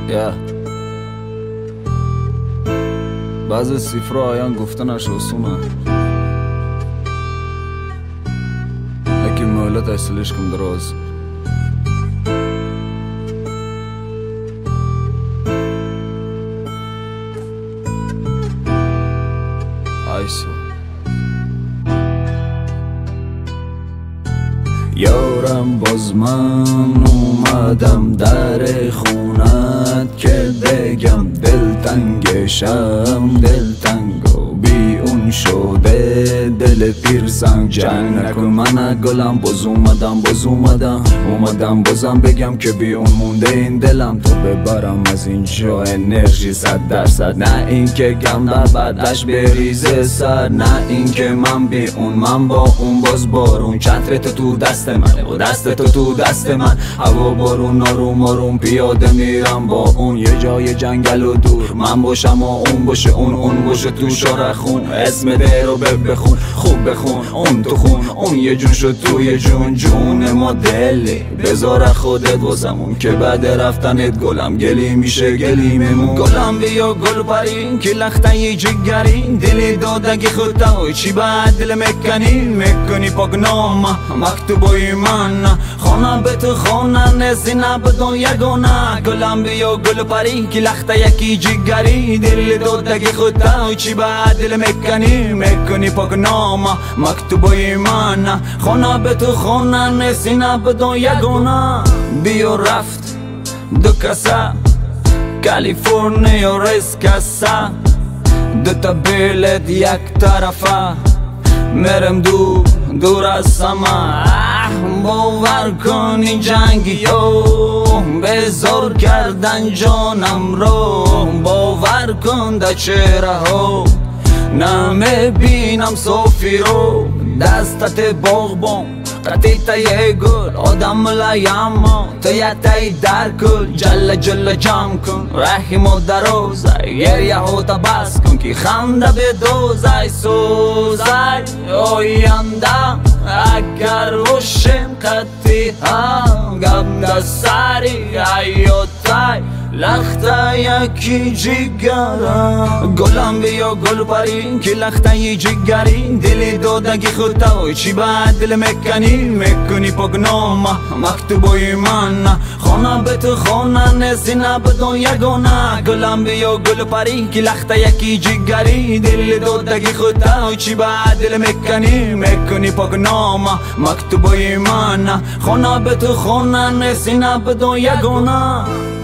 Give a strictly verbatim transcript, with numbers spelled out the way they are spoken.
یا بعض سیفرا آیان گفتنش آسونه، یکی مهلت اصلش کن دراز. ایسو یارم باز من اومدم در خونت که بگم دلتنگشم، دلتنگ و بیون شده دل پیرسنگ. جنگ نکن من گلم، باز اومدم باز اومدم اومدم بازم بگم که بیون مونده این دلم، تو ببرم از اینجا انرژی صد درصد. نه این که گم در بعدش بریزه سر، نه این که من بی اون من با اون باز بارون. چترت تو دست منه و دست تو تو دست من، هوا بارون ناروم آروم پیاده میرم با اون. یه جای جنگل و دور من باشم و اون باشه اون، اون باشه تو شاره خون. اسم ده رو بخون خوب بخون، اون تو خون اون یه جون شد تو یه جون. جون ما دلی بذار خودت واسمون که بعد رفتنت گلم گلی میشه گلیممون. گلم بیا گل پرین که لختن جگرین، دلی دادگی خودتا چی بعد دل مکنین مکنی پاک نام مکتوبای من. خانه به تو خانه نسینه بدون یگونه. گلم بیا گل پرین که لخته یکی جگری، دل دادگی خودتا چی بعد دل مکنی مکنی پاک نام مکتوبای من. خانه به تو خانه نسینه بدون یگونه. بیا رفت دو کسه کالیفرنیا ریس کسه، دو تا بیلت یک طرفه میرم دور دور از سما. باور کن این جنگی ها بزار کردن جانم رو، باور کن در چهره ها نمیبینم صافی رو. دستت باغبان قطیت یه گل آدم لایم تو یه تایی در کل. جل جل جمع کن رحم و دروز، گریه ها تا بس کن که خنده به دوزای سوزای آینده. اگر روشن قطی ها گم دا سری حیاتای لخته یکی جگرم. گلم بیا گل پرین که لخته یه جگرین، دلی دادگی خودتا چی بعد دل مکنی مکنی پاک نام مکتوبای من. خانه به تو خانه نسینه بدون یگونه. گلم بیا گل پرین که لخته یکی جگری، دل دادگی خودتا چی بعد دل مکنی مکنی پاک نام مکتوبای من. خانه به تو خانه نسینه بدون یگونه.